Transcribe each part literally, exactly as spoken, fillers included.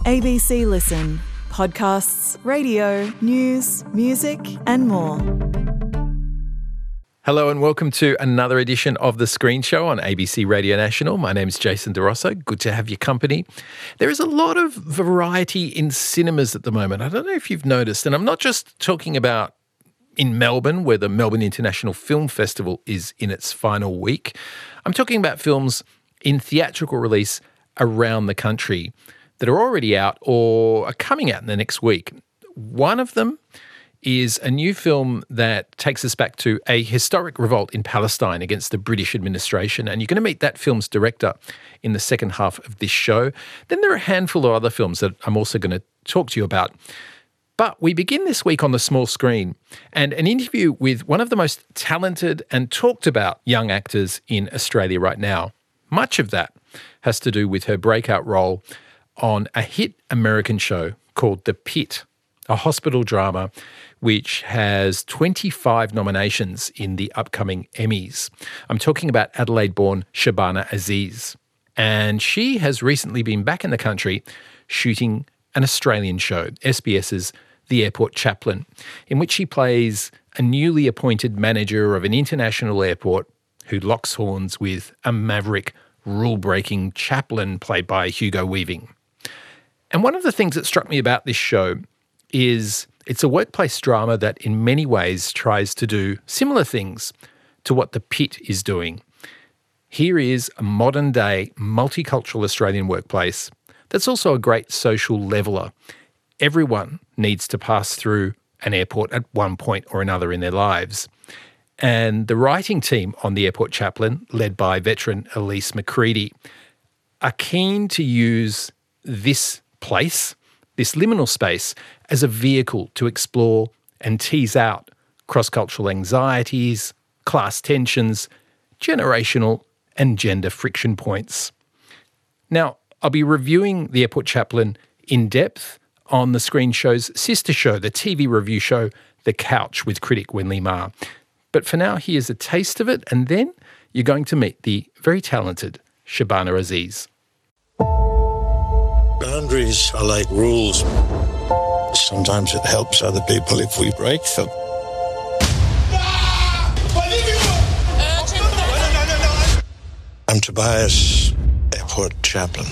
A B C Listen. Podcasts, radio, news, music and more. Hello and welcome to another edition of The Screen Show on A B C Radio National. My name's Jason DeRosso. Good to have your company. There is a lot of variety in cinemas at the moment. I don't know if you've noticed, and I'm not just talking about in Melbourne, where the Melbourne International Film Festival is in its final week. I'm talking about films in theatrical release around the country that are already out or are coming out in the next week. One of them is a new film that takes us back to a historic revolt in Palestine against the British administration, and you're going to meet that film's director in the second half of this show. Then there are a handful of other films that I'm also going to talk to you about. But we begin this week on the small screen and an interview with one of the most talented and talked about young actors in Australia right now. Much of that has to do with her breakout role on a hit American show called The Pit, a hospital drama which has twenty-five nominations in the upcoming Emmys. I'm talking about Adelaide-born Shabana Aziz. And she has recently been back in the country shooting an Australian show, SBS's The Airport Chaplain, in which she plays a newly appointed manager of an international airport who locks horns with a maverick, rule-breaking chaplain played by Hugo Weaving. And one of the things that struck me about this show is it's a workplace drama that in many ways tries to do similar things to what The Pit is doing. Here is a modern-day multicultural Australian workplace that's also a great social leveller. Everyone needs to pass through an airport at one point or another in their lives. And the writing team on The Airport Chaplain, led by veteran Elise McCready, are keen to use this place, this liminal space, as a vehicle to explore and tease out cross-cultural anxieties, class tensions, generational and gender friction points. Now, I'll be reviewing The Airport Chaplain in depth on the Screen Show's sister show, the T V review show The Couch with critic Wenley Ma. But for now, here's a taste of it, and then you're going to meet the very talented Shabana Aziz. Boundaries are like rules. Sometimes it helps other people if we break them. I'm Tobias, Airport Chaplain.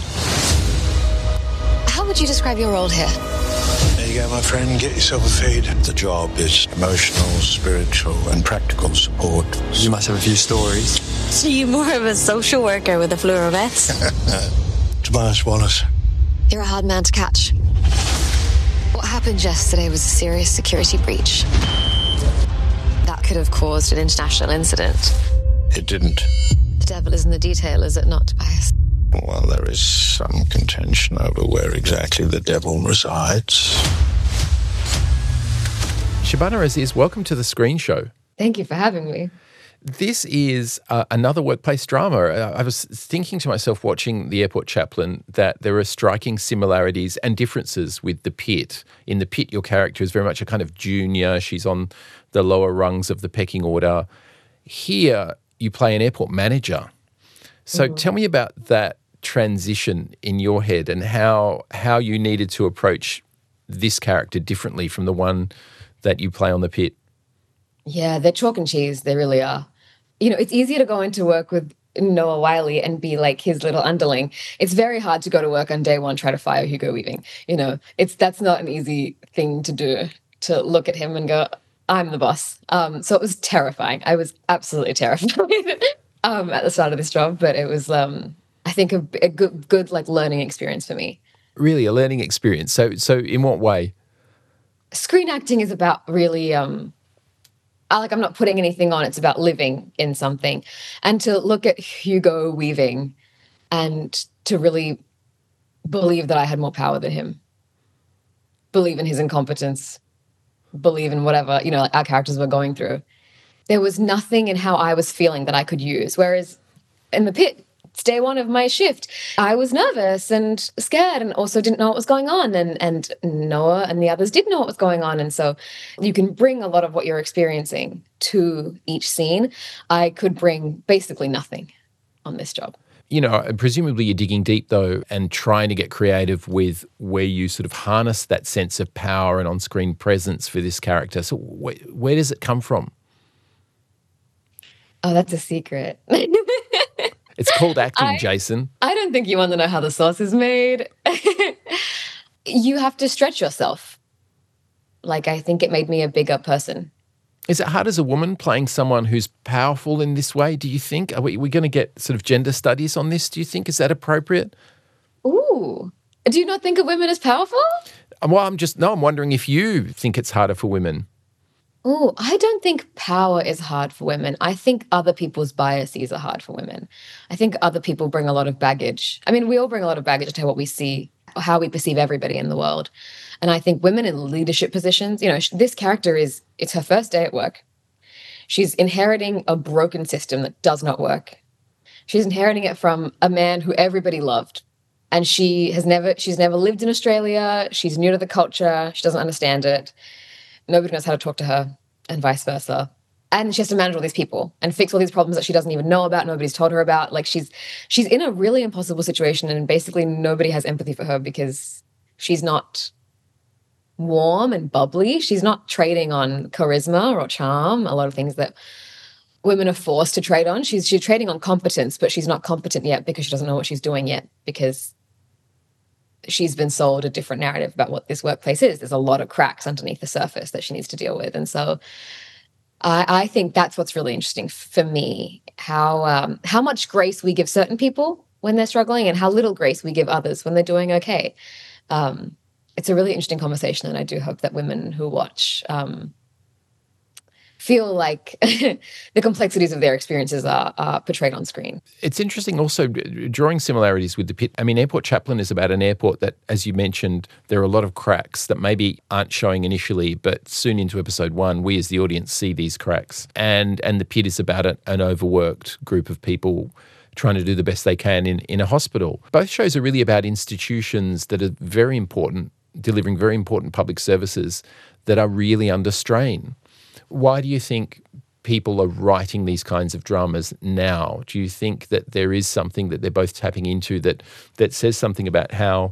How would you describe your role here? There you go, my friend. Get yourself a feed. The job is emotional, spiritual, and practical support. You must have a few stories. So you're more of a social worker with a fleur of it? Tobias Wallace. You're a hard man to catch. What happened yesterday was a serious security breach. That could have caused an international incident. It didn't. The devil is in the detail, is it not, Tobias? Well, there is some contention over where exactly the devil resides. Shabana Aziz, welcome to The Screen Show. Thank you for having me. This is uh, another workplace drama. Uh, I was thinking to myself watching The Airport Chaplain that there are striking similarities and differences with The Pit. In The Pit, your character is very much a kind of junior. She's on the lower rungs of the pecking order. Here, you play an airport manager. So mm-hmm. Tell me about that transition in your head and how how you needed to approach this character differently from the one that you play on The Pit. Yeah, they're chalk and cheese. They really are. You know, it's easier to go into work with Noah Wiley and be like his little underling. It's very hard to go to work on day one, try to fire Hugo Weaving. You know, it's that's not an easy thing to do, to look at him and go, I'm the boss. Um, so it was terrifying. I was absolutely terrified um, at the start of this job, but it was, um, I think, a, a good, good like learning experience for me. Really, a learning experience. So, so in what way? Screen acting is about really... Um, I, like I'm not putting anything on. It's about living in something. And to look at Hugo Weaving and to really believe that I had more power than him, believe in his incompetence, believe in whatever, you know, like our characters were going through. There was nothing in how I was feeling that I could use. Whereas in The Pit, it's day one of my shift. I was nervous and scared and also didn't know what was going on. And, and Noah and the others did know what was going on. And so you can bring a lot of what you're experiencing to each scene. I could bring basically nothing on this job. You know, presumably you're digging deep though and trying to get creative with where you sort of harness that sense of power and on-screen presence for this character. So wh- where does it come from? Oh, that's a secret. It's called acting, I, Jason. I don't think you want to know how the sauce is made. You have to stretch yourself. Like, I think it made me a bigger person. Is it hard as a woman playing someone who's powerful in this way, do you think? Are we, we going to get sort of gender studies on this, do you think? Is that appropriate? Ooh. Do you not think of women as powerful? Well, I'm just, no, I'm wondering if you think it's harder for women. Oh, I don't think power is hard for women. I think other people's biases are hard for women. I think other people bring a lot of baggage. I mean, we all bring a lot of baggage to what we see, how we perceive everybody in the world. And I think women in leadership positions, you know, this character is, it's her first day at work. She's inheriting a broken system that does not work. She's inheriting it from a man who everybody loved. And she has never, she's never lived in Australia. She's new to the culture. She doesn't understand it. Nobody knows how to talk to her, and vice versa. And she has to manage all these people and fix all these problems that she doesn't even know about, nobody's told her about. Like, she's she's in a really impossible situation, and basically nobody has empathy for her because she's not warm and bubbly. She's not trading on charisma or charm, a lot of things that women are forced to trade on. She's she's trading on competence, but she's not competent yet because she doesn't know what she's doing yet, because she's been sold a different narrative about what this workplace is. There's a lot of cracks underneath the surface that she needs to deal with. And so I, I think that's what's really interesting for me, how um, how much grace we give certain people when they're struggling and how little grace we give others when they're doing okay. Um, it's a really interesting conversation, and I do hope that women who watch um, feel like the complexities of their experiences are, are portrayed on screen. It's interesting also drawing similarities with The Pit. I mean, Airport Chaplain is about an airport that, as you mentioned, there are a lot of cracks that maybe aren't showing initially, but soon into episode one, we as the audience see these cracks. And and The Pit is about a, an overworked group of people trying to do the best they can in, in a hospital. Both shows are really about institutions that are very important, delivering very important public services that are really under strain. Why do you think people are writing these kinds of dramas now? Do you think that there is something that they're both tapping into that that says something about how,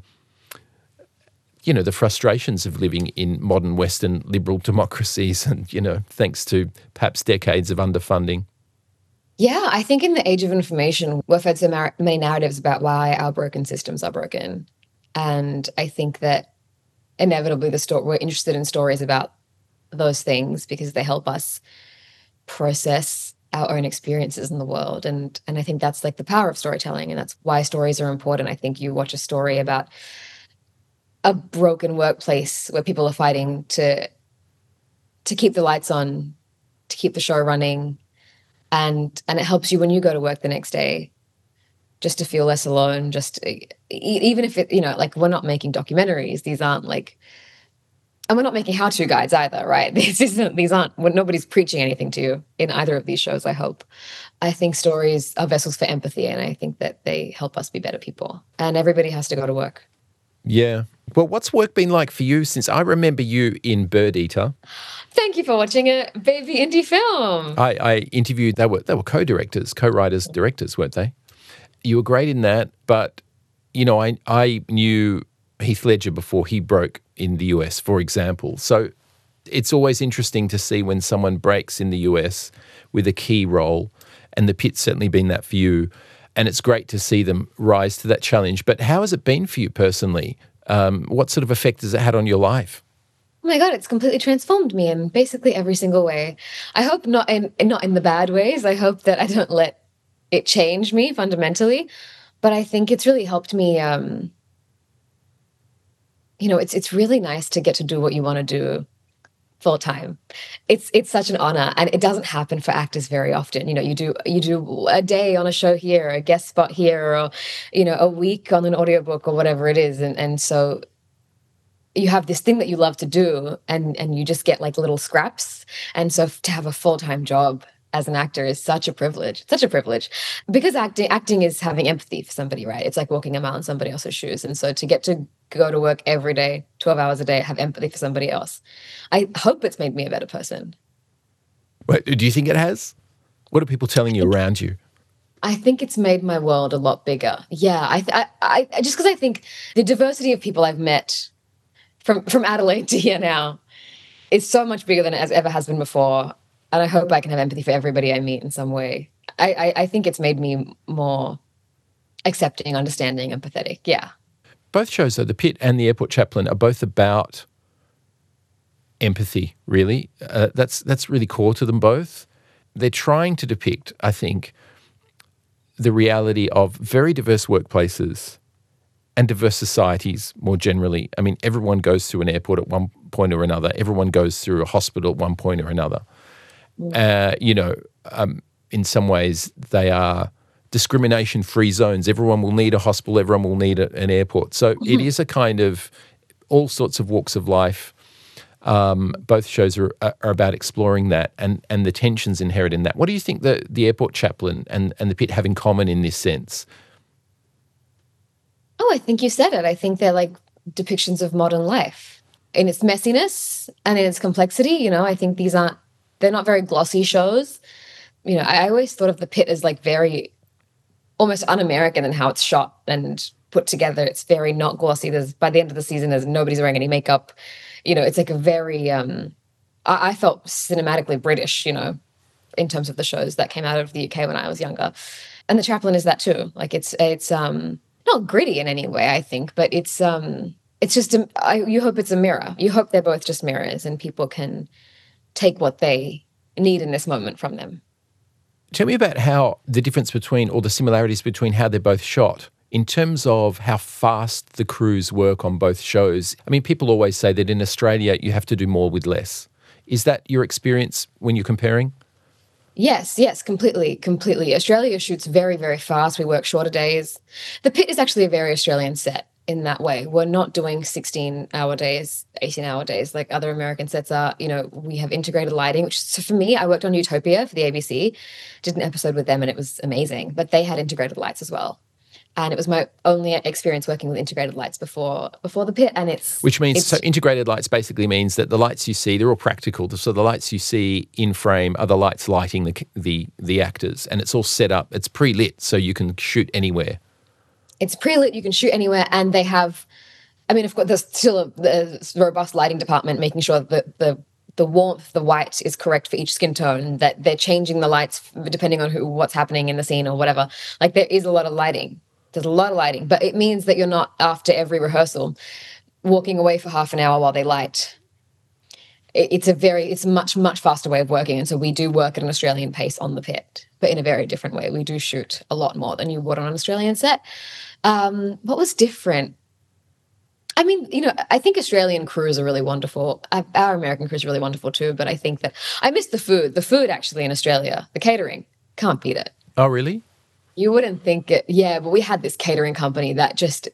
you know, the frustrations of living in modern Western liberal democracies and, you know, thanks to perhaps decades of underfunding? Yeah, I think in the age of information, we're fed so mar- many narratives about why our broken systems are broken. And I think that inevitably the sto- we're interested in stories about those things because they help us process our own experiences in the world. And and I think that's like the power of storytelling, and that's why stories are important. I think you watch a story about a broken workplace where people are fighting to to keep the lights on, to keep the show running, and and it helps you when you go to work the next day just to feel less alone, just even if it, you know, like, we're not making documentaries. These aren't like, and we're not making how-to guides either, right? These isn't, these aren't, when nobody's preaching anything to you in either of these shows, I hope. I think stories are vessels for empathy, and I think that they help us be better people. And everybody has to go to work. Yeah. Well, what's work been like for you since I remember you in Bird Eater? Thank you for watching a baby indie film. I, I interviewed, they were, they were co-directors, co-writers, directors, weren't they? You were great in that, but, you know, I I knew Heath Ledger before he broke in the U S, for example. So it's always interesting to see when someone breaks in the U S with a key role, and The Pit's certainly been that for you, and it's great to see them rise to that challenge. But how has it been for you personally? Um, what sort of effect has it had on your life? Oh my God, it's completely transformed me in basically every single way. I hope not in not in the bad ways. I hope that I don't let it change me fundamentally, but I think it's really helped me. Um, you know, it's it's really nice to get to do what you want to do full time. It's it's such an honor, and it doesn't happen for actors very often. You know, you do you do a day on a show here, a guest spot here, or, you know, a week on an audiobook or whatever it is, and and so you have this thing that you love to do, and and you just get like little scraps. And so to have a full-time job as an actor is such a privilege, such a privilege, because acting acting is having empathy for somebody, right? It's like walking a mile in somebody else's shoes. And so to get to go to work every day, twelve hours a day, have empathy for somebody else, I hope it's made me a better person. Wait, do you think it has? What are people telling you around you? I think it's made my world a lot bigger. Yeah, I, I, I just because I think the diversity of people I've met from from Adelaide to here now is so much bigger than it has, ever has been before, and I hope I can have empathy for everybody I meet in some way. I, I, I think it's made me more accepting, understanding, empathetic. Yeah. Both shows, though, The Pit and The Airport Chaplain, are both about empathy, really. Uh, that's that's really core to them both. They're trying to depict, I think, the reality of very diverse workplaces and diverse societies more generally. I mean, everyone goes through an airport at one point or another. Everyone goes through a hospital at one point or another. Uh, you know, um, in some ways, they are discrimination-free zones. Everyone will need a hospital. Everyone will need a, an airport. So mm-hmm. it is a kind of all sorts of walks of life. Um, both shows are, are about exploring that and, and the tensions inherent in that. What do you think the, the Airport Chaplain and, and The Pit have in common in this sense? Oh, I think you said it. I think they're like depictions of modern life in its messiness and in its complexity. You know, I think these aren't, they're not very glossy shows. You know, I, I always thought of The Pit as like very almost un-American in how it's shot and put together. It's very not glossy. There's, by the end of the season, there's nobody's wearing any makeup. You know, it's like a very, um, I, I felt cinematically British, you know, in terms of the shows that came out of the U K when I was younger. And The Chaplain is that too. Like it's, it's um, not gritty in any way, I think, but it's, um, it's just, a, I, you hope it's a mirror. You hope they're both just mirrors and people can take what they need in this moment from them. Tell me about how the difference between, or the similarities between how they're both shot. In terms of how fast the crews work on both shows, I mean, people always say that in Australia you have to do more with less. Is that your experience when you're comparing? Yes, yes, completely, completely. Australia shoots very, very fast. We work shorter days. The Pit is actually a very Australian set in that way. We're not doing sixteen-hour days, eighteen-hour days like other American sets are. You know, we have integrated lighting, which so for me, I worked on Utopia for the A B C, did an episode with them and it was amazing. But they had integrated lights as well. And it was my only experience working with integrated lights before before The Pit. And it's... Which means, it's, so integrated lights basically means that the lights you see, they're all practical. So the lights you see in frame are the lights lighting the the, the actors. And it's all set up. It's pre-lit, so you can shoot anywhere. It's pre-lit, you can shoot anywhere. And they have... I mean, of course, there's still a, a robust lighting department making sure that the... the warmth, the white is correct for each skin tone, that they're changing the lights depending on who, what's happening in the scene or whatever. Like there is a lot of lighting. There's a lot of lighting, but it means that you're not after every rehearsal walking away for half an hour while they light. It, it's a very, it's a much, much faster way of working. And so we do work at an Australian pace on The Pit, but in a very different way. We do shoot a lot more than you would on an Australian set. Um, what was different? I mean, you know, I think Australian crews are really wonderful. Our American crews are really wonderful too, but I think that I miss the food. The food actually in Australia, the catering, can't beat it. Oh, really? You wouldn't think it. Yeah, but we had this catering company that just,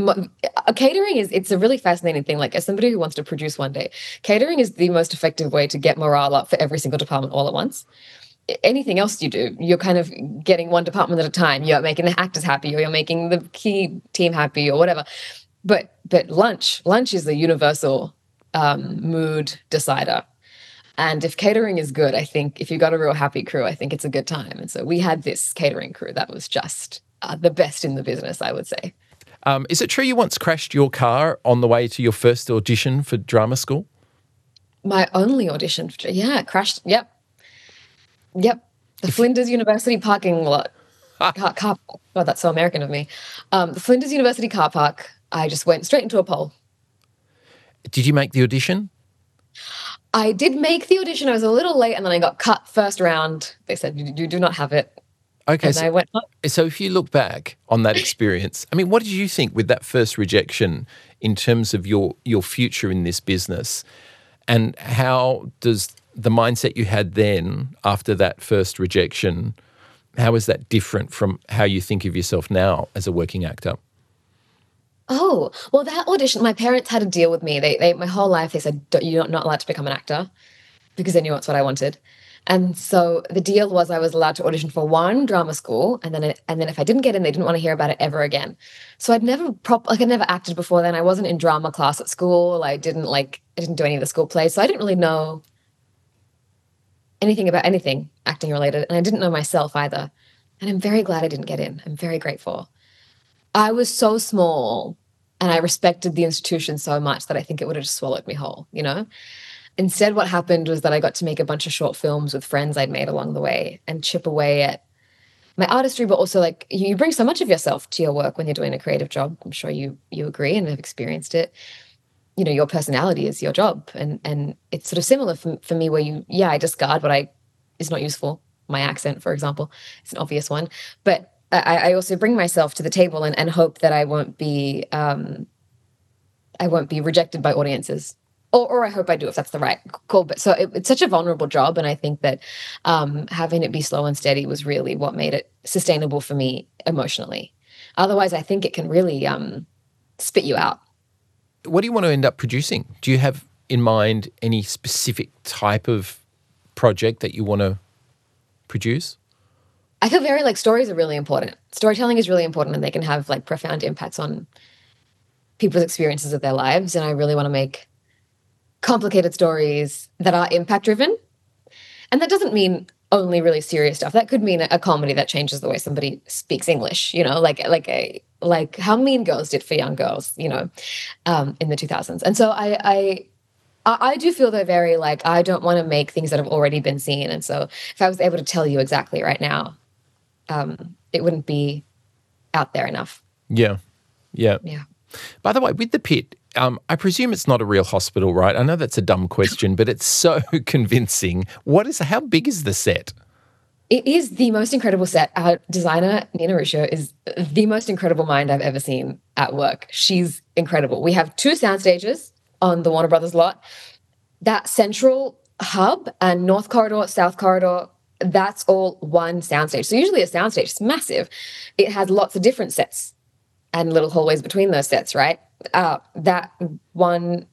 a catering is, it's a really fascinating thing. Like as somebody who wants to produce one day, catering is the most effective way to get morale up for every single department all at once. Anything else you do, you're kind of getting one department at a time. You're making the actors happy or you're making the key team happy or whatever. But but lunch, lunch is the universal um, mood decider. And if catering is good, I think if you got a real happy crew, I think it's a good time. And so we had this catering crew that was just uh, the best in the business, I would say. Um, is it true you once crashed your car on the way to your first audition for drama school? My only audition, for, yeah, crashed, yep. Yep, the Flinders University parking lot. car, car park. Oh, that's so American of me. Um, the Flinders University car park, I just went straight into a pole. Did you make the audition? I did make the audition. I was a little late and then I got cut first round. They said, you, you do not have it. Okay. And so, I went, oh. so if you look back on that experience, I mean, what did you think with that first rejection in terms of your, your future in this business? And how does the mindset you had then after that first rejection, how is that different from how you think of yourself now as a working actor? Oh, well, that audition, my parents had a deal with me. They, they my whole life, they said, you're not allowed to become an actor because they knew that's what I wanted. And so the deal was I was allowed to audition for one drama school. And then, it, and then if I didn't get in, they didn't want to hear about it ever again. So I'd never, prop, like I'd never acted before then. I wasn't in drama class at school. I didn't like, I didn't do any of the school plays. So I didn't really know anything about anything acting related. And I didn't know myself either. And I'm very glad I didn't get in. I'm very grateful. I was so small and I respected the institution so much that I think it would have just swallowed me whole, you know? Instead, what happened was that I got to make a bunch of short films with friends I'd made along the way and chip away at my artistry, but also like you bring so much of yourself to your work when you're doing a creative job. I'm sure you you agree and have experienced it. You know, your personality is your job. And and it's sort of similar for, for me where you, yeah, I discard what I is not useful. My accent, for example, is an obvious one. But I, I also bring myself to the table and, and hope that I won't be um, I won't be rejected by audiences. Or, or I hope I do, if that's the right call. But so it, it's such a vulnerable job. And I think that um, having it be slow and steady was really what made it sustainable for me emotionally. Otherwise, I think it can really um, spit you out. What do you want to end up producing? Do you have in mind any specific type of project that you want to produce? I feel very like stories are really important. Storytelling is really important and they can have like profound impacts on people's experiences of their lives. And I really want to make complicated stories that are impact driven. And that doesn't mean only really serious stuff. That could mean a, a comedy that changes the way somebody speaks English, you know, like like a like how Mean Girls did for young girls, you know, um, in the two thousands. And so I I I do feel they're very like, I don't want to make things that have already been seen. And so if I was able to tell you exactly right now, um, it wouldn't be out there enough. Yeah. Yeah. Yeah. By the way, with the Pit, um, I presume it's not a real hospital, right? I know that's a dumb question, but it's so convincing. What is, how big is the set? It is the most incredible set. Our designer, Nina Ruscio, is the most incredible mind I've ever seen at work. She's incredible. We have two sound stages on the Warner Brothers lot. That central hub and North Corridor, South Corridor, that's all one soundstage. So usually a soundstage is massive. It has lots of different sets and little hallways between those sets, right? Uh, that one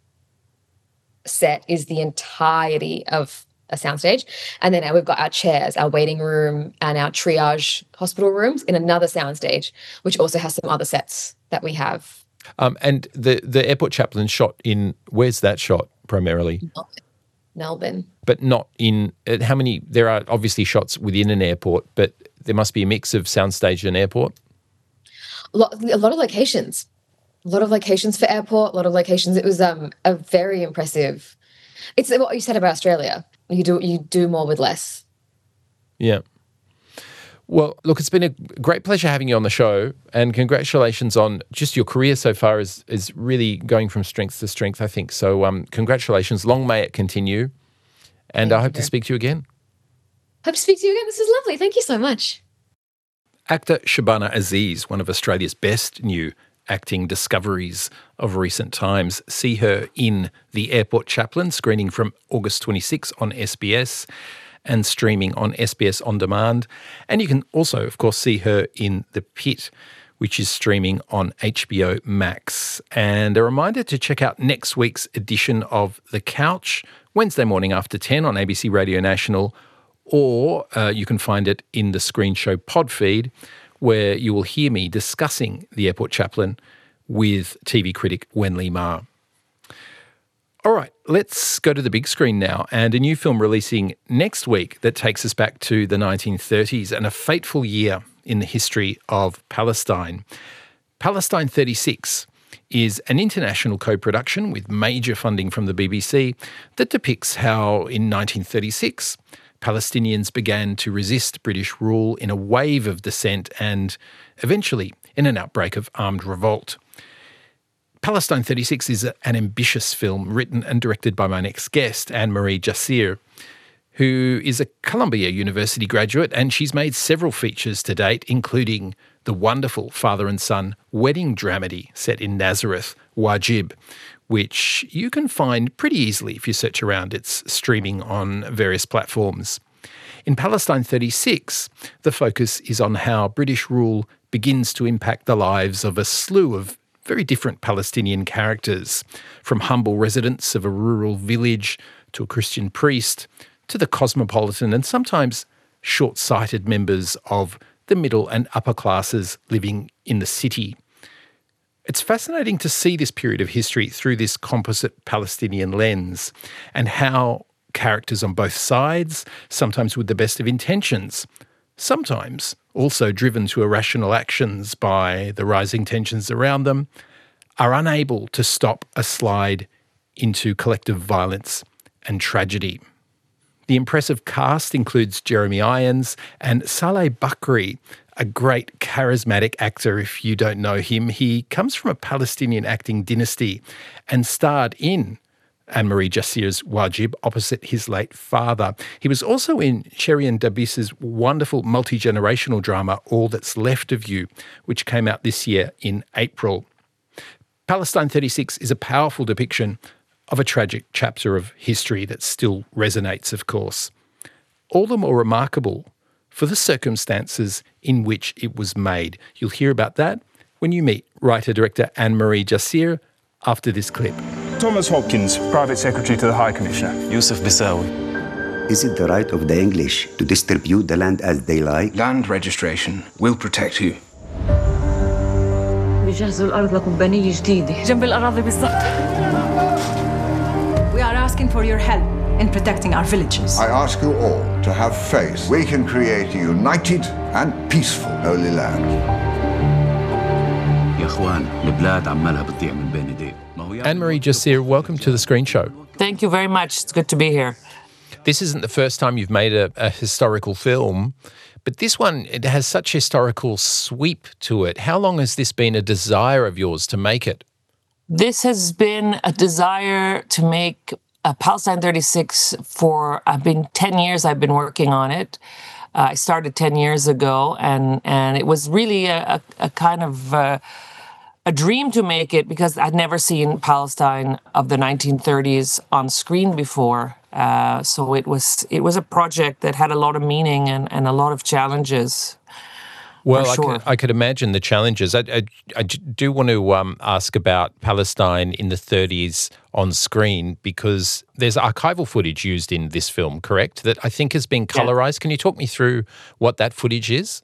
set is the entirety of a soundstage. And then we've got our chairs, our waiting room, and our triage hospital rooms in another soundstage, which also has some other sets that we have. Um, and the, the Airport Chaplain shot in, where's that shot primarily? Melbourne. But not in, how many, there are obviously shots within an airport, but there must be a mix of soundstage and airport? A lot, a lot of locations. A lot of locations for airport, a lot of locations. It was um, a very impressive. It's what you said about Australia. You do you do more with less. Yeah. Well, look, it's been a great pleasure having you on the show, and congratulations on just your career so far is is really going from strength to strength, I think. So um, congratulations. Long may it continue. And Thank I hope you. to speak to you again. Hope to speak to you again. This is lovely. Thank you so much. Actor Shabana Aziz, one of Australia's best new acting discoveries of recent times. See her in The Airport Chaplain, screening from August twenty-sixth on S B S and streaming on S B S On Demand. And you can also, of course, see her in The Pit, which is streaming on H B O Max. And a reminder to check out next week's edition of The Couch, Wednesday morning after ten on A B C Radio National, or uh, you can find it in the Screen Show pod feed, where you will hear me discussing The Airport Chaplain with T V critic Wenli Ma. All right, let's go to the big screen now, and a new film releasing next week that takes us back to the nineteen thirties and a fateful year in the history of Palestine. Palestine thirty-six is an international co-production with major funding from the B B C that depicts how in nineteen thirty-six Palestinians began to resist British rule in a wave of dissent and eventually in an outbreak of armed revolt. Palestine thirty-six is an ambitious film written and directed by my next guest, Anne-Marie Jassir, who is a Columbia University graduate, and she's made several features to date, including the wonderful father and son wedding dramedy set in Nazareth, Wajib, which you can find pretty easily if you search around. It's streaming on various platforms. In Palestine thirty-six, the focus is on how British rule begins to impact the lives of a slew of very different Palestinian characters, from humble residents of a rural village to a Christian priest to the cosmopolitan and sometimes short-sighted members of the middle and upper classes living in the city. It's fascinating to see this period of history through this composite Palestinian lens, and how characters on both sides, sometimes with the best of intentions, sometimes also driven to irrational actions by the rising tensions around them, are unable to stop a slide into collective violence and tragedy. The impressive cast includes Jeremy Irons and Saleh Bakri, a great charismatic actor if you don't know him. He comes from a Palestinian acting dynasty and starred in Anne-Marie Jassir's Wajib opposite his late father. He was also in Sherian Dabis's wonderful multi-generational drama All That's Left of You, which came out this year in April. Palestine thirty-six is a powerful depiction of a tragic chapter of history that still resonates, of course. All the more remarkable for the circumstances in which it was made. You'll hear about that when you meet writer-director Anne-Marie Jassir after this clip. Thomas Hopkins, Private Secretary to the High Commissioner. Yusuf Bisawi. Is it the right of the English to distribute the land as they like? Land registration will protect you. بيجهزوا الأرض لكومبانية جديدة جنب الأراضي بالضبط. We are asking for your help in protecting our villages. I ask you all to have faith. We can create a united and peaceful Holy Land. يا إخوان البلاد عمالها بتضيع من بين إيديهم. Anne-Marie Jassir, welcome to the Screen Show. Thank you very much. It's good to be here. This isn't the first time you've made a, a historical film, but this one, it has such historical sweep to it. How long has this been a desire of yours to make it? This has been a desire to make a Palestine thirty-six for, I've been ten years I've been working on it. Uh, I started ten years ago, and, and it was really a, a, a kind of uh, a dream to make it because I'd never seen Palestine of the nineteen thirties on screen before. Uh, so it was it was a project that had a lot of meaning and, and a lot of challenges. Well, sure. I, could, I could imagine the challenges. I, I, I do want to um, ask about Palestine in the thirties on screen because there's archival footage used in this film, correct? That I think has been colorized. Yeah. Can you talk me through what that footage is?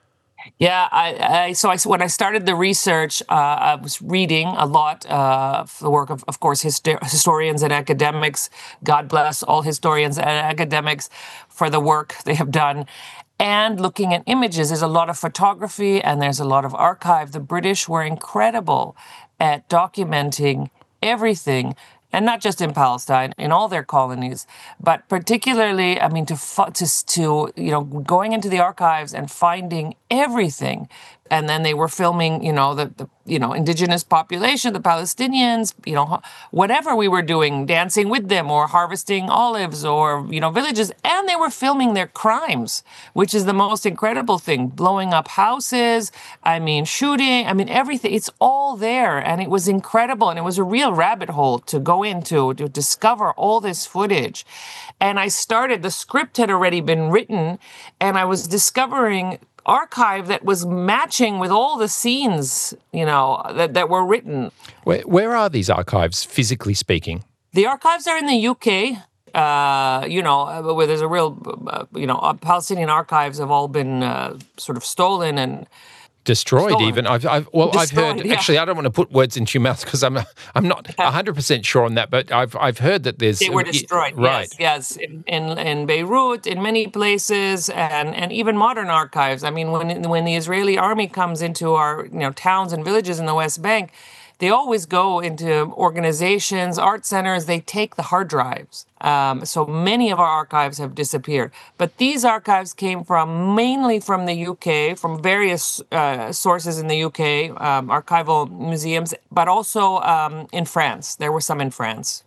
Yeah, I, I so I, when I started the research, uh, I was reading a lot uh, of the work of, of course, histor- historians and academics. God bless all historians and academics for the work they have done. And looking at images, there's a lot of photography and there's a lot of archive. The British were incredible at documenting everything, and not just in Palestine, in all their colonies, but particularly, I mean, to, to, to you know, going into the archives and finding everything. And then they were filming, you know, the, the you know, indigenous population, the Palestinians, you know, whatever we were doing, dancing with them or harvesting olives or, you know, villages. And they were filming their crimes, which is the most incredible thing. Blowing up houses, I mean, shooting, I mean, everything. It's all there. And it was incredible. And it was a real rabbit hole to go into, to discover all this footage. And I started, the script had already been written, and I was discovering archive that was matching with all the scenes, you know, that, that were written. Where, where are these archives, physically speaking? The archives are in the U K. Uh, you know, where there's a real, uh, you know, Palestinian archives have all been uh, sort of stolen and destroyed. Stolen. Even I've, I've well, destroyed, I've heard. Yeah. Actually, I don't want to put words into your mouth because I'm, I'm not a hundred percent sure on that. But I've, I've heard that there's they were destroyed. Right. Yes, yes, in, in in Beirut, in many places, and and even modern archives. I mean, when when the Israeli army comes into our you know towns and villages in the West Bank, they always go into organizations, art centers. They take the hard drives. Um, so many of our archives have disappeared. But these archives came from mainly from the U K, from various uh, sources in the U K, um, archival museums, but also um, in France. There were some in France.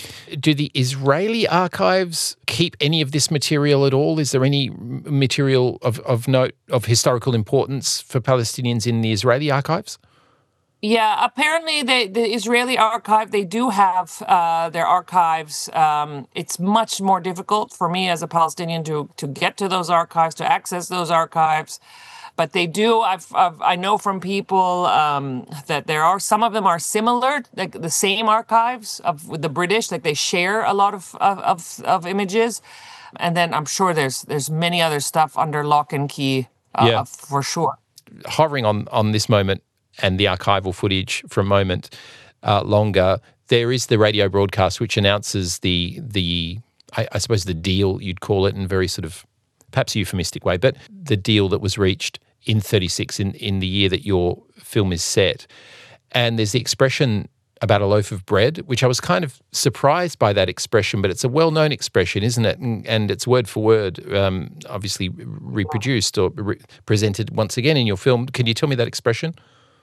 Do the Israeli archives keep any of this material at all? Is there any material of, of note, of historical importance for Palestinians in the Israeli archives? Yeah, apparently they, the Israeli archive, they do have uh, their archives. Um, it's much more difficult for me as a Palestinian to, to get to those archives, to access those archives. But they do, I've, I've, I know from people um, that there are, some of them are similar, like the same archives of with the British, like they share a lot of, of, of, of images. And then I'm sure there's there's many other stuff under lock and key uh, yeah. for sure. Hovering on, on this moment, and the archival footage for a moment uh, longer, there is the radio broadcast which announces the, the I, I suppose, the deal, you'd call it, in very sort of perhaps euphemistic way, but the deal that was reached in thirty-six, in, in the year that your film is set. And there's the expression about a loaf of bread, which I was kind of surprised by that expression, but it's a well-known expression, isn't it? And, and it's word for word, um, obviously reproduced or re- presented once again in your film. Can you tell me that expression?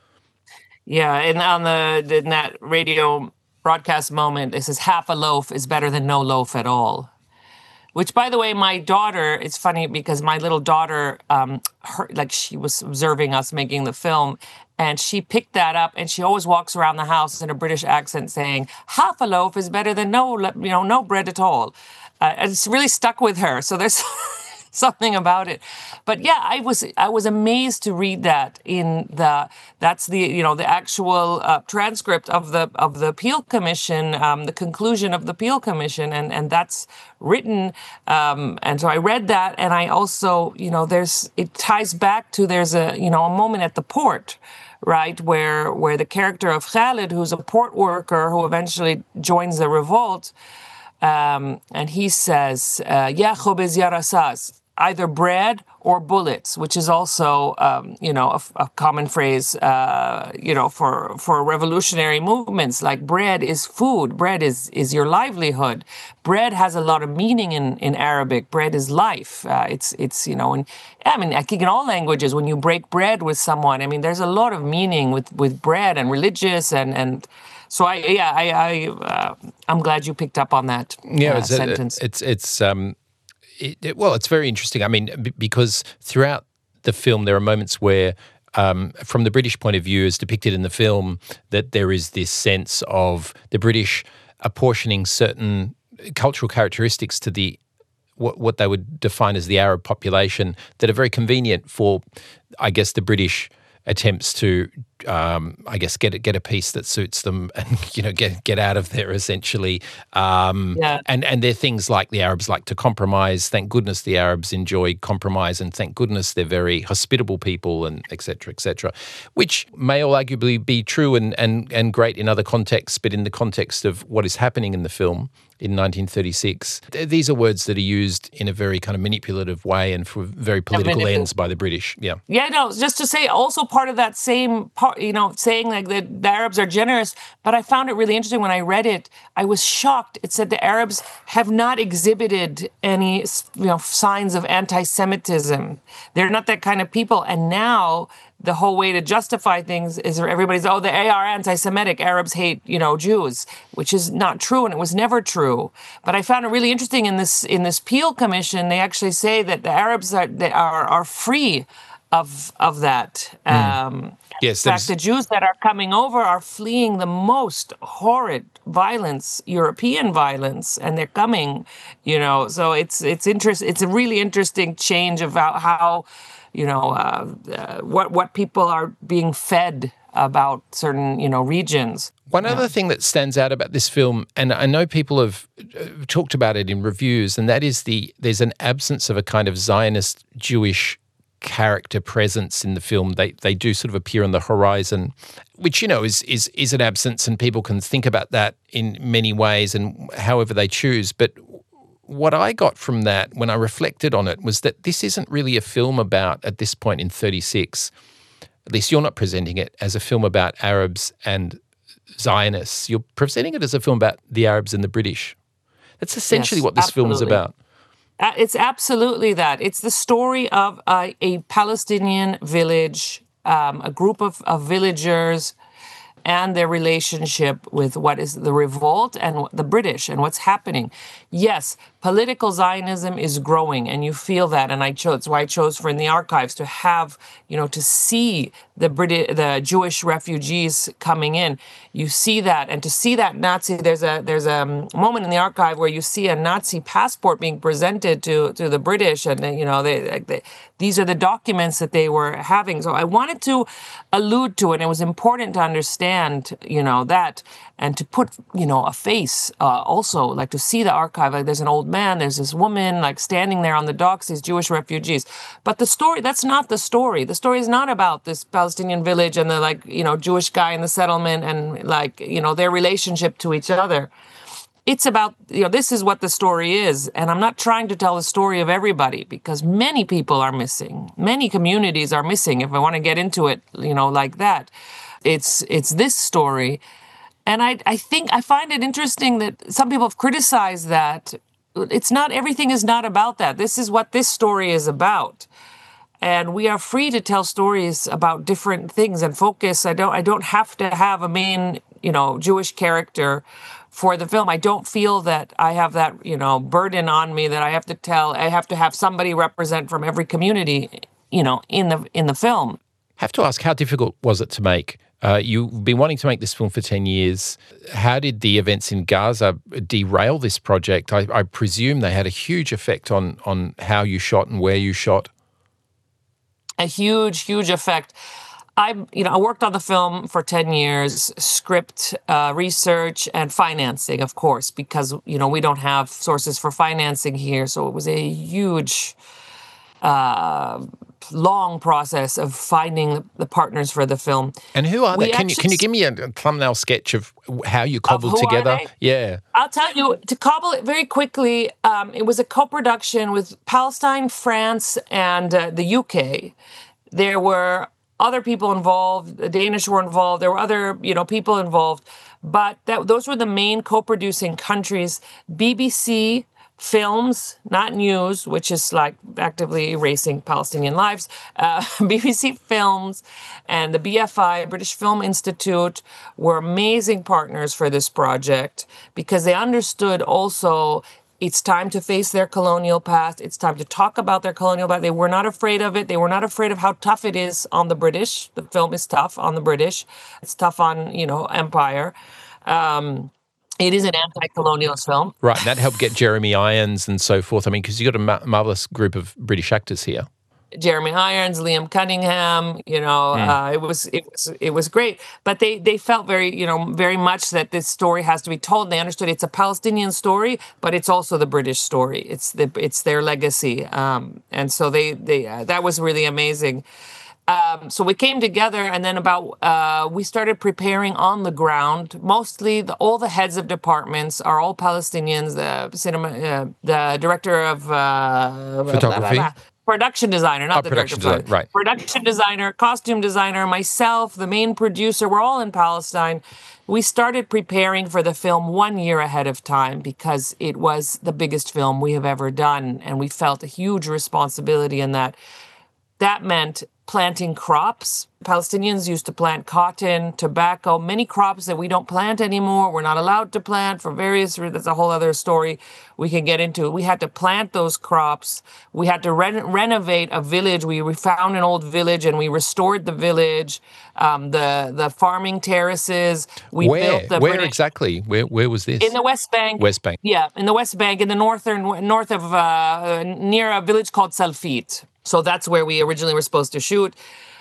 Yeah, and on the in that radio broadcast moment, it says half a loaf is better than no loaf at all. Which, by the way, my daughter, it's funny because my little daughter, um, her, like she was observing us making the film, and she picked that up, and she always walks around the house in a British accent saying, half a loaf is better than no, you know, no bread at all. Uh, and it's really stuck with her. So there's something about it. But yeah, I was I was amazed to read that in the that's the you know the actual uh, transcript of the of the Peel Commission, um, the conclusion of the Peel Commission, and and that's written. Um, and so I read that, and I also you know there's it ties back to there's a you know a moment at the port, right, where where the character of Khalid, who's a port worker who eventually joins the revolt. Um, and he says, "Ya khobiz ya rasas," either bread or bullets, which is also, um, you know, a, a common phrase, uh, you know, for for revolutionary movements. Like bread is food, bread is is your livelihood. Bread has a lot of meaning in, in Arabic. Bread is life. Uh, it's it's you know, and I mean, I think in all languages, when you break bread with someone, I mean, there's a lot of meaning with with bread and religious and and. So I, yeah, I, I, uh, I'm glad you picked up on that yeah, uh, it's, sentence. It's, it's, um, it, it, well, it's very interesting. I mean, b- because throughout the film, there are moments where, um, from the British point of view, as depicted in the film, that there is this sense of the British apportioning certain cultural characteristics to the what what they would define as the Arab population that are very convenient for, I guess, the British attempts to, um, I guess, get get a piece that suits them and, you know, get get out of there essentially. Um, yeah. And and they're things like the Arabs like to compromise. Thank goodness the Arabs enjoy compromise, and thank goodness they're very hospitable people, and et cetera, et cetera, which may all arguably be true and and and great in other contexts, but in the context of what is happening in the film in nineteen thirty-six, these are words that are used in a very kind of manipulative way and for very political ends by the British. Yeah. Yeah, no, just to say also part of that same part, you know, saying like that the Arabs are generous, but I found it really interesting when I read it. I was shocked. It said the Arabs have not exhibited any, you know, signs of anti-Semitism. They're not that kind of people. And now the whole way to justify things is everybody's, oh, they are anti-Semitic. Arabs hate, you know, Jews, which is not true, and it was never true. But I found it really interesting in this in this Peel Commission. They actually say that the Arabs are they are are free of of that. Mm. Um, yes, in fact, the Jews that are coming over are fleeing the most horrid violence, European violence, and they're coming. You know, so it's it's interest. It's a really interesting change of how. how you know, uh, uh, what what people are being fed about certain, you know, regions. One yeah. other thing that stands out about this film, and I know people have talked about it in reviews, and that is the there's an absence of a kind of Zionist Jewish character presence in the film. They they do sort of appear on the horizon, which, you know, is is is an absence, and people can think about that in many ways and however they choose. But what I got from that when I reflected on it was that this isn't really a film about, at this point in thirty-six, at least you're not presenting it as a film about Arabs and Zionists. You're presenting it as a film about the Arabs and the British. That's essentially yes, what this absolutely. film is about. Uh, it's absolutely that. It's the story of uh, a Palestinian village, um, a group of, of villagers, and their relationship with what is the revolt and the British and what's happening. Yes, political Zionism is growing, and you feel that. And I chose, that's why I chose for in the archives to have, you know, to see the British, the Jewish refugees coming in. You see that, and to see that Nazi. There's a there's a moment in the archive where you see a Nazi passport being presented to to the British, and you know, they, they these are the documents that they were having. So I wanted to allude to it. And it was important to understand, you know, that, and to put, you know, a face. Uh, also, like to see the archive. Like there's an old man, there's this woman, like standing there on the docks, these Jewish refugees. But the story, that's not the story. The story is not about this Palestinian village and the, like, you know, Jewish guy in the settlement and, like, you know, their relationship to each other. it's about, you know, this is what the story is. And I'm not trying to tell the story of everybody, because many people are missing. Many communities are missing, if I want to get into it, you know, like that. It's it's this story. And I, I think I find it interesting that some people have criticized that. It's not, everything is not about that. This is what this story is about. And we are free to tell stories about different things and focus. I don't I don't have to have a main, you know, Jewish character for the film. I don't feel that I have that, you know, burden on me that I have to tell, I have to have somebody represent from every community, you know, in the in the film. I have to ask, how difficult was it to make? Uh, you've been wanting to make this film for ten years. How did the events in Gaza derail this project? I, I presume they had a huge effect on on how you shot and where you shot. A huge, huge effect. I, you know, I worked on the film for ten years, script, uh, research, and financing, of course, because, you know, we don't have sources for financing here. So it was a huge, uh, long process of finding the partners for the film. And who are they? We Can you can you give me a thumbnail sketch of how you cobbled who are together? they? Yeah. I'll tell you, to cobble it very quickly, um, it was a co-production with Palestine, France, and uh, the U K. There were other people involved. The Danish were involved. There were other, you know, people involved. But that, those were the main co-producing countries. B B C Films, not News, which is like actively erasing Palestinian lives. Uh, B B C Films and the B F I, British Film Institute, were amazing partners for this project because they understood also it's time to face their colonial past. It's time to talk about their colonial past. They were not afraid of it. They were not afraid of how tough it is on the British. The film is tough on the British. It's tough on, you know, empire. Um, It is an anti-colonialist film. Right, and that helped get Jeremy Irons and so forth. I mean, because you've got a ma- marvellous group of British actors here. Jeremy Irons, Liam Cunningham, you know, Mm. uh, it was it was it was great. But they they felt very, you know, very much that this story has to be told. They understood it's a Palestinian story, but it's also the British story. It's the it's their legacy, um, and so they they uh, that was really amazing. Um, so we came together, and then about uh, we started preparing on the ground. Mostly, the, all the heads of departments are all Palestinians. The cinema, uh, the director of uh, photography, blah, blah, blah. Production designer, not oh, the production director. design, right? Production designer, costume designer, myself, the main producer. We're all in Palestine. We started preparing for the film one year ahead of time because it was the biggest film we have ever done, and we felt a huge responsibility in that. That meant planting crops. Palestinians used to plant cotton, tobacco, many crops that we don't plant anymore. We're not allowed to plant for various reasons. That's a whole other story we can get into. We had to plant those crops. We had to re- renovate a village. We, we found an old village and we restored the village, um, the the farming terraces. We where? built the Where British- exactly? Where Where was this? In the West Bank. West Bank. Yeah, in the West Bank, in the northern north of uh, near a village called Salfit. So that's where we originally were supposed to shoot.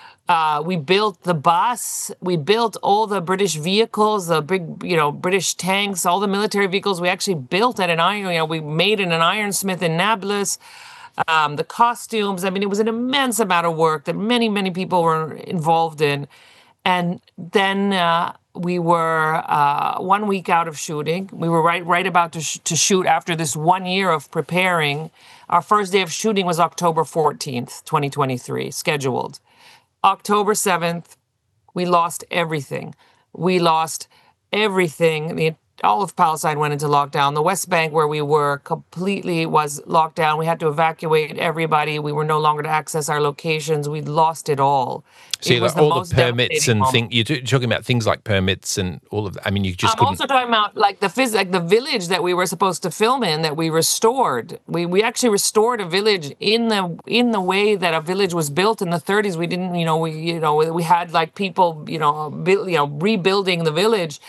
Uh, we built the bus. We built all the British vehicles, the big, you know, British tanks, all the military vehicles. We actually built at an iron. You know, we made in an ironsmith in Nablus. Um, the costumes. I mean, it was an immense amount of work that many, many people were involved in. And then uh, we were uh, one week out of shooting. We were right, right about to sh- to shoot after this one year of preparing. Our first day of shooting was October fourteenth, twenty twenty-three, scheduled. October seventh, we lost everything. We lost everything. The, all of Palestine went into lockdown. The West Bank, where we were, completely was locked down. We had to evacuate everybody. We were no longer to access our locations. We lost it all. So it was all most the permits devastating and moment. things. You're t- talking about things like permits and all of that. I mean, you just I'm couldn't. also talking about like the phys- like the village that we were supposed to film in that we restored. We we actually restored a village in the in the way that a village was built in the thirties. We didn't, you know, we you know we had like people, you know, build, you know, rebuilding the village.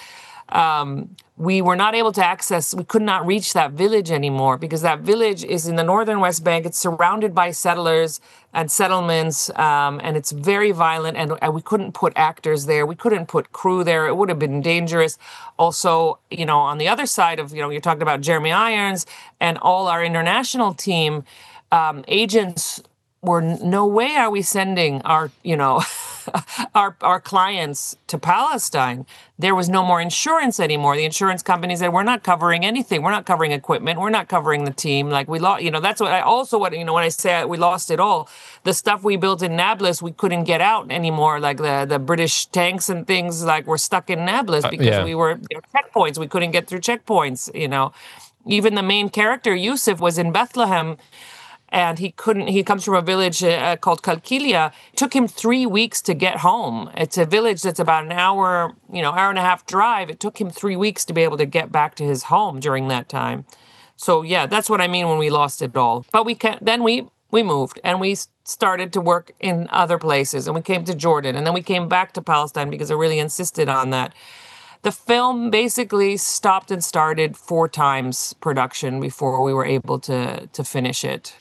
Um, we were not able to access, we could not reach that village anymore because that village is in the northern West Bank. It's surrounded by settlers and settlements, um, and it's very violent, and, and we couldn't put actors there. We couldn't put crew there. It would have been dangerous. Also, you know, on the other side of, you know, you're talking about Jeremy Irons and all our international team, um, agents were, no way are we sending our, you know, our our clients to Palestine. There was no more insurance anymore. The insurance companies said, we're not covering anything. We're not covering equipment. We're not covering the team. Like we lost, you know, that's what I also, what, you know, when I say we lost it all, the stuff we built in Nablus, we couldn't get out anymore. Like the, the British tanks and things, like were stuck in Nablus because uh, yeah. we were, you know, checkpoints. We couldn't get through checkpoints, you know. Even the main character, Yusuf, was in Bethlehem. And he couldn't, he comes from a village uh, called Kalkilia. It took him three weeks to get home. It's a village that's about an hour, you know, hour and a half drive. It took him three weeks to be able to get back to his home during that time. So yeah, that's what I mean when we lost it all. But we can, then we, we moved and we started to work in other places. And we came to Jordan and then we came back to Palestine because I really insisted on that. The film basically stopped and started four times production before we were able to to finish it.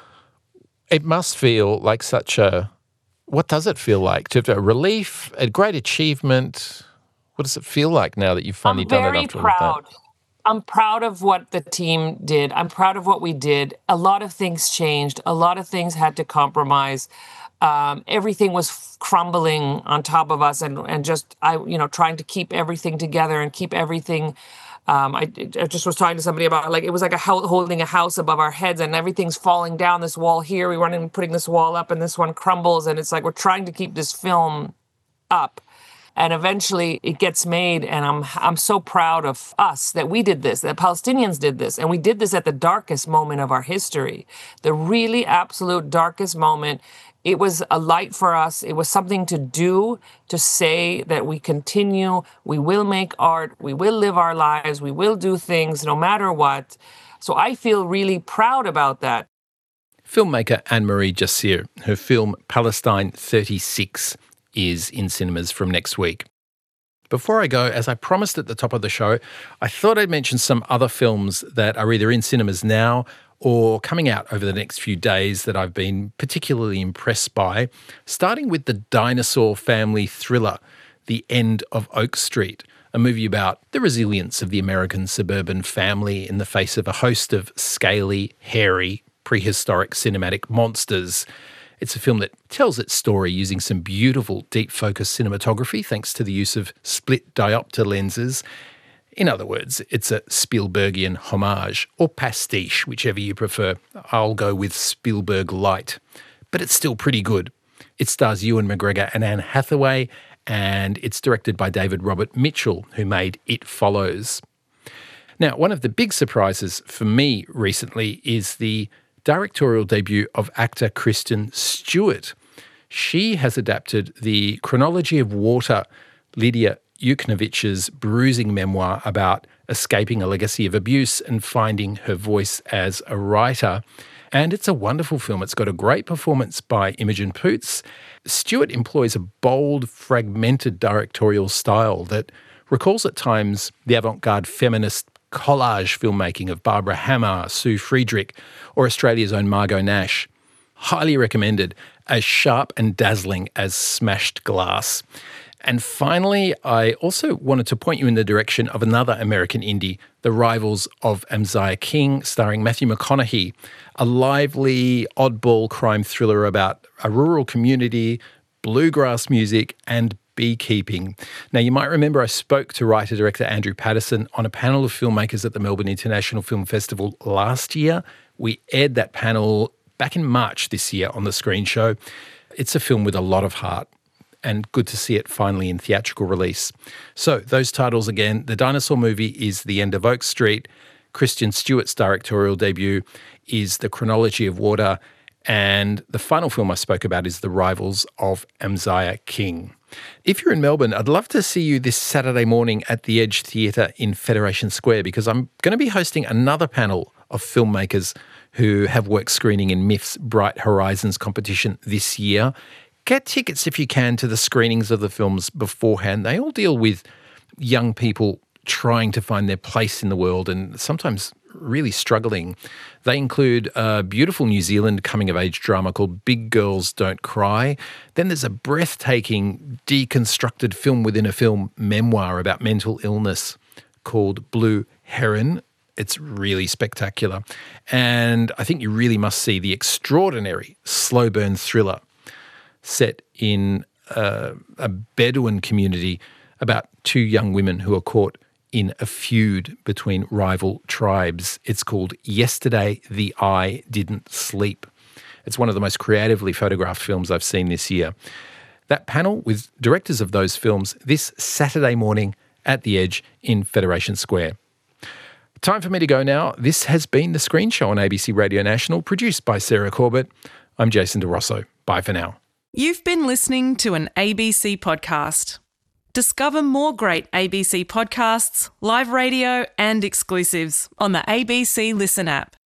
It must feel like such a, what does it feel like? To have a relief, a great achievement? What does it feel like now that you've finally I'm done it after all of that? I'm very proud. I'm proud of what the team did. I'm proud of what we did. A lot of things changed. A lot of things had to compromise. Um, everything was crumbling on top of us, and and just I, you know, trying to keep everything together and keep everything. Um, I, I just was talking to somebody about, like, it was like a ho- holding a house above our heads, and everything's falling down. This wall here, we run in putting this wall up, and this one crumbles, and it's like we're trying to keep this film up, and eventually it gets made. And I'm I'm so proud of us that we did this, that Palestinians did this, and we did this at the darkest moment of our history, the really absolute darkest moment. It was a light for us. It was something to do, to say that we continue, we will make art, we will live our lives, we will do things no matter what. So I feel really proud about that. Filmmaker Anne-Marie Jacir, her film Palestine thirty-six is in cinemas from next week. Before I go, as I promised at the top of the show, I thought I'd mention some other films that are either in cinemas now or coming out over the next few days that I've been particularly impressed by, starting with the dinosaur family thriller, The End of Oak Street, a movie about the resilience of the American suburban family in the face of a host of scaly, hairy, prehistoric cinematic monsters. It's a film that tells its story using some beautiful deep focus cinematography thanks to the use of split diopter lenses. In other words, it's a Spielbergian homage, or pastiche, whichever you prefer. I'll go with Spielberg light. But it's still pretty good. It stars Ewan McGregor and Anne Hathaway, and it's directed by David Robert Mitchell, who made It Follows. Now, one of the big surprises for me recently is the directorial debut of actor Kristen Stewart. She has adapted the Chronology of Water, Lydia Yuknovich's bruising memoir about escaping a legacy of abuse and finding her voice as a writer. And it's a wonderful film. It's got a great performance by Imogen Poots. Stewart employs a bold, fragmented directorial style that recalls at times the avant-garde feminist collage filmmaking of Barbara Hammer, Sue Friedrich, or Australia's own Margot Nash. Highly recommended, as sharp and dazzling as Smashed Glass. And finally, I also wanted to point you in the direction of another American indie, The Rivals of Amziah King, starring Matthew McConaughey, a lively, oddball crime thriller about a rural community, bluegrass music, and beekeeping. Now, you might remember I spoke to writer-director Andrew Patterson on a panel of filmmakers at the Melbourne International Film Festival last year. We aired that panel back in March this year on The Screen Show. It's a film with a lot of heart, and good to see it finally in theatrical release. So those titles again, the dinosaur movie is The End of Oak Street, Kristen Stewart's directorial debut is The Chronology of Water, and the final film I spoke about is The Rivals of Amziah King. If you're in Melbourne, I'd love to see you this Saturday morning at the Edge Theatre in Federation Square, because I'm going to be hosting another panel of filmmakers who have work screening in M I F's Bright Horizons competition this year. Get tickets if you can to the screenings of the films beforehand. They all deal with young people trying to find their place in the world and sometimes really struggling. They include a beautiful New Zealand coming-of-age drama called Big Girls Don't Cry. Then there's a breathtaking, deconstructed film within a film memoir about mental illness called Blue Heron. It's really spectacular. And I think you really must see the extraordinary slow burn thriller set in a, a Bedouin community about two young women who are caught in a feud between rival tribes. It's called Yesterday the Eye Didn't Sleep. It's one of the most creatively photographed films I've seen this year. That panel with directors of those films this Saturday morning at The Edge in Federation Square. Time for me to go now. This has been The Screen Show on A B C Radio National, produced by Sarah Corbett. I'm Jason DeRosso. Bye for now. You've been listening to an A B C podcast. Discover more great A B C podcasts, live radio and exclusives on the A B C Listen app.